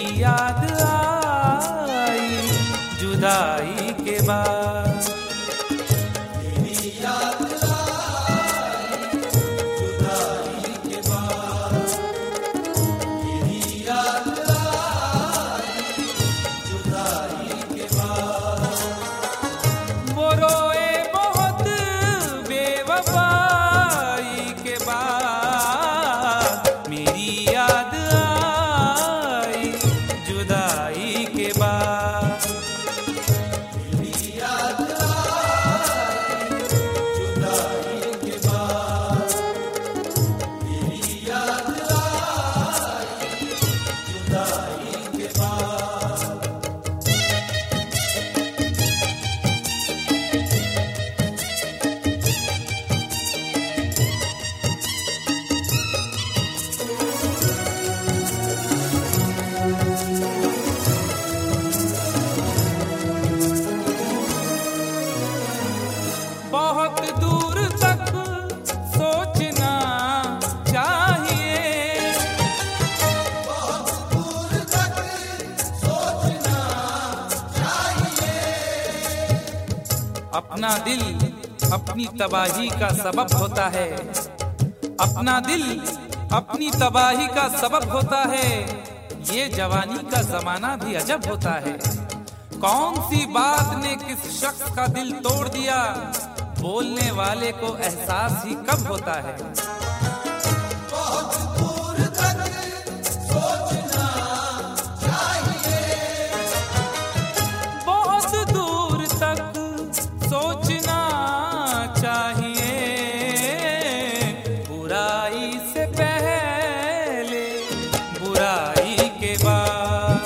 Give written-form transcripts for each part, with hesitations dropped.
याद आई जुदाई के बाद। तेरी याद आई जुदाई के बाद, तेरी याद आई जुदाई के बाद। वो रोए बहुत बेवफाई के बाद, मेरी याद आई जुदाई के बाद। तेरी याद आई जुदाई के बाद, तेरी याद आई जुदाई के बाद। बहुत दूर तक सोचना चाहिए, बहुत दूर तक सोचना चाहिए। अपना दिल अपनी तबाही का सबब होता है, अपना दिल अपनी तबाही का सबब होता है। ये जवानी का जमाना भी अजब होता है। कौन सी बात ने किस शख्स का दिल तोड़ दिया, बोलने वाले को एहसास ही कब होता है। बहुत दूर तक सोचना चाहिए, बहुत दूर तक सोचना चाहिए। बुराई से पहले बुराई के बाद,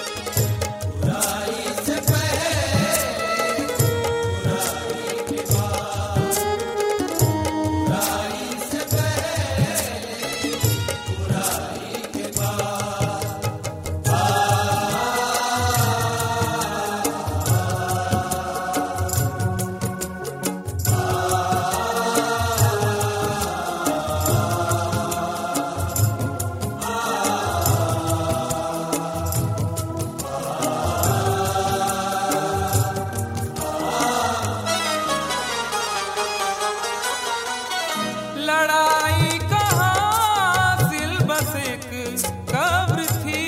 बुराई से पहले बुराई के बाद, बुराई से पहले बुराई के बाद। लड़ाई का हासिल बस एक कब्र थी,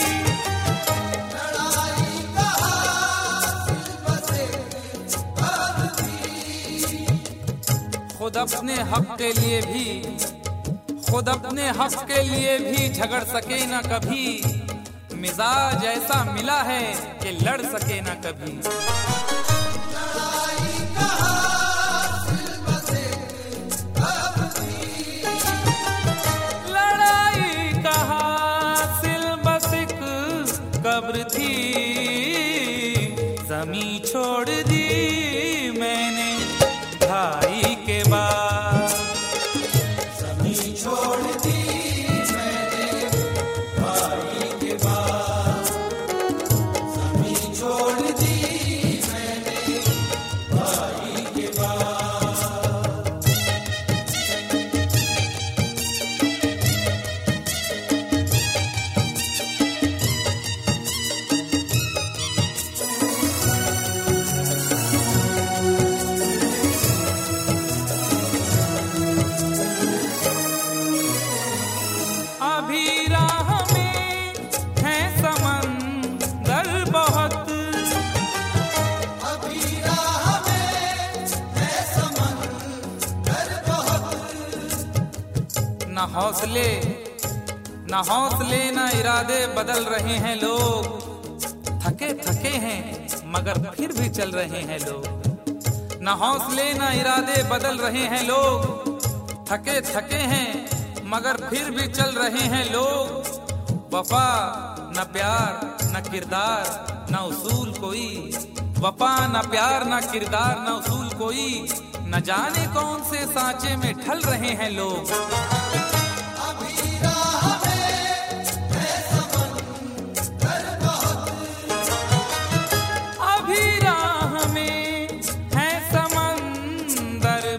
लड़ाई का हासिल बस एक कब्र थी। खुद अपने हक के लिए भी, खुद अपने हक के लिए भी झगड़ सके ना कभी। मिजाज ऐसा मिला है कि लड़ सके ना कभी। लड़ाई का हासिल बस एक कब्र थी, लड़ाई का हासिल बस एक कब्र थी। जमी छोड़ दी मैंने भाई के बाद, जमीन छोड़ दी मैंने भाई के बाद, जमीन छोड़ दी मैंने भाई के बाद। अभी राह में है समंदर बहुत, अभी राह में है समंदर बहुत। न हौसले न इरादे बदल रहे हैं लोग। थके थके हैं मगर फिर भी चल रहे हैं लोग। न हौसले न इरादे बदल रहे हैं लोग। थके थके हैं मगर फिर भी चल रहे हैं लोग। वफा न प्यार न किरदार न उसूल कोई, वफा न प्यार न किरदार न उसूल कोई। न जाने कौन से सांचे में ढल रहे हैं लोग। अभी राह में है समंदर बहुत, अभी राह में है समंदर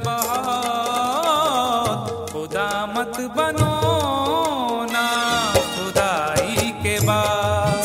बहुत। खुदा मत बनो ना खुदाई के बाद,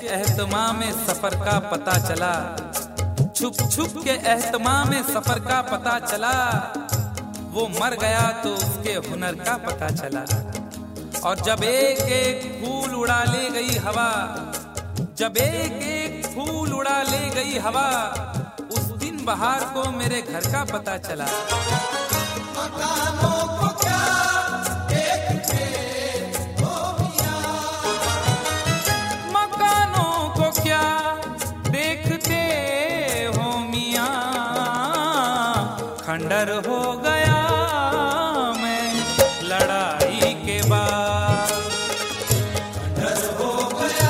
एहतमाम सफर का पता चला, छुप छुप के एहतमाम सफर का पता चला। वो मर गया तो उसके हुनर का पता चला। और जब एक एक फूल उड़ा ले गई हवा, जब एक एक फूल उड़ा ले गई हवा, उस दिन बहार को मेरे घर का पता चला। मकानों को क्या देखते हो मियां, मकानों को क्या देखते हो मियां, खंडर हो गया मैं लड़ाई के बाद, खंडर हो गया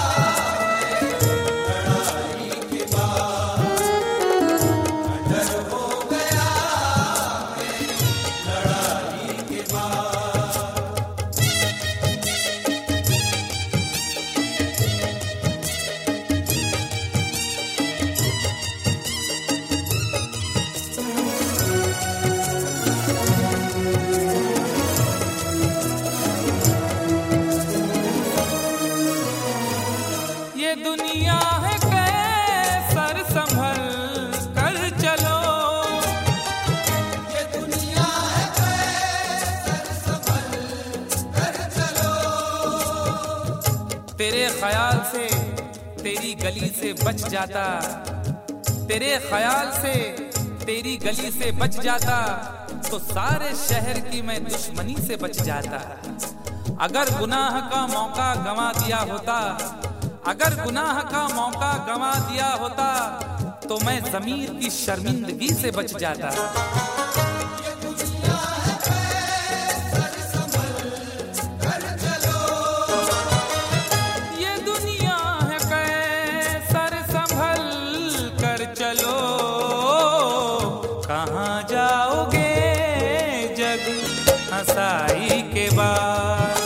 लड़ाई के बाद, खंडर हो गया लड़ाई के बाद। ये दुनिया है कैसर संभल कर चलो, ये दुनिया है कैसर संभल कर चलो, तेरे ख्याल से तेरी गली से बच जाता, तेरे ख्याल से तेरी गली से बच जाता, तो सारे शहर की मैं दुश्मनी से बच जाता। अगर गुनाह का मौका गंवा दिया होता, अगर गुनाह का मौका गंवा दिया होता, तो मैं ज़मीर की शर्मिंदगी से बच जाता। ये दुनिया है कैसर संभल कर चलो, ये दुनिया है कैसर संभल कर चलो, कहाँ जाओगे जग हंसाई के बाद।